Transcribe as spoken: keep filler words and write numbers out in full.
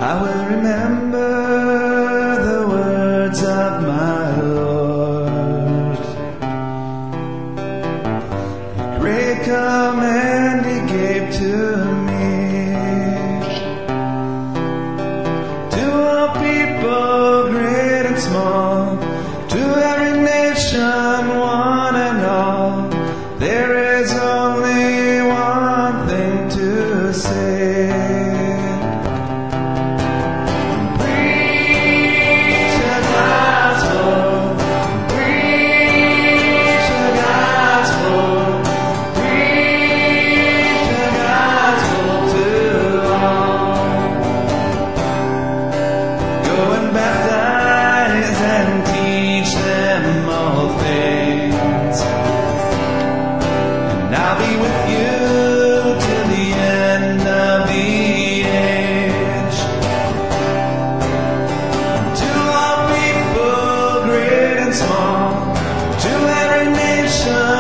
I will remember the words of my Lord. The great command He gave to me, to all people, great and small, to every nation, one and all. There is only one thing to say. I'll be with you till the end of the age. To all people, great and small, to every nation,